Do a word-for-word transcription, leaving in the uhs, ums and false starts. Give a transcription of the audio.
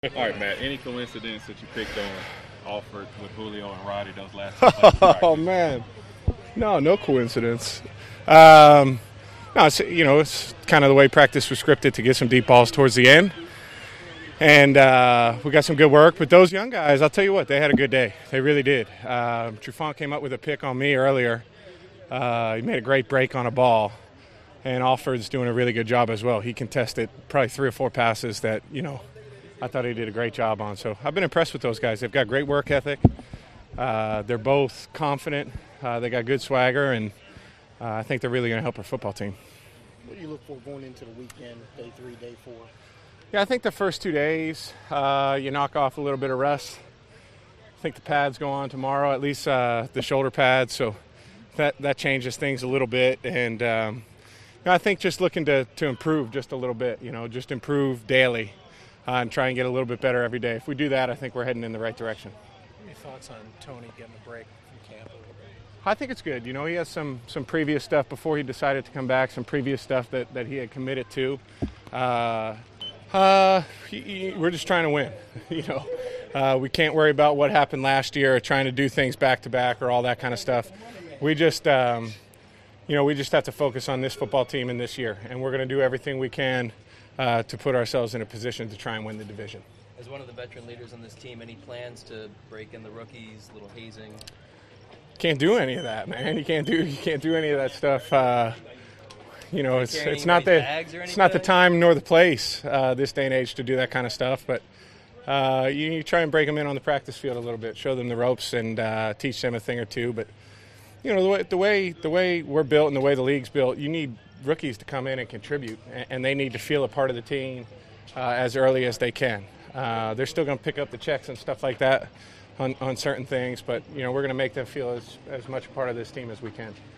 All right, Matt, any coincidence that you picked on Alford with Julio and Roddy those last two plays? Oh, man. No, no coincidence. Um, no, it's, you know, it's kind of the way practice was scripted to get some deep balls towards the end. And uh, we got some good work. But those young guys, I'll tell you what, they had a good day. They really did. Uh, Trufant came up with a pick on me earlier. Uh, he made a great break on a ball. And Alford's doing a really good job as well. He contested probably three or four passes that, you know, I thought he did a great job on. So I've been impressed with those guys. They've got great work ethic. Uh, they're both confident. Uh, they got good swagger, and uh, I think they're really going to help our football team. What do you look for going into the weekend, day three, day four? Yeah, I think the first two days, uh, you knock off a little bit of rest. I think the pads go on tomorrow, at least uh, the shoulder pads, so that, that changes things a little bit. And um, you know, I think just looking to, to improve just a little bit, you know, just improve daily. Uh, and try and get a little bit better every day. If we do that, I think we're heading in the right direction. Any thoughts on Tony getting a break from camp? I think it's good. You know, he has some some previous stuff before he decided to come back, some previous stuff that, that he had committed to. Uh, uh, he, he, we're just trying to win. You know, uh, we can't worry about what happened last year or trying to do things back to back or all that kind of stuff. We just, um, you know, we just have to focus on this football team in this year, and we're going to do everything we can Uh, to put ourselves in a position to try and win the division. As one of the veteran leaders on this team, any plans to break in the rookies, little hazing? Can't do any of that, man. You can't do you can't do any of that stuff. Uh, you know, it's it's not the it's not the time nor the place uh, this day and age to do that kind of stuff. But uh, you, you try and break them in on the practice field a little bit, show them the ropes, and uh, teach them a thing or two. But you know, the way the way the way we're built and the way the league's built, you need rookies to come in and contribute, and they need to feel a part of the team uh, as early as they can. Uh, they're still going to pick up the checks and stuff like that on, on certain things, but you know, we're going to make them feel as, as much a part of this team as we can.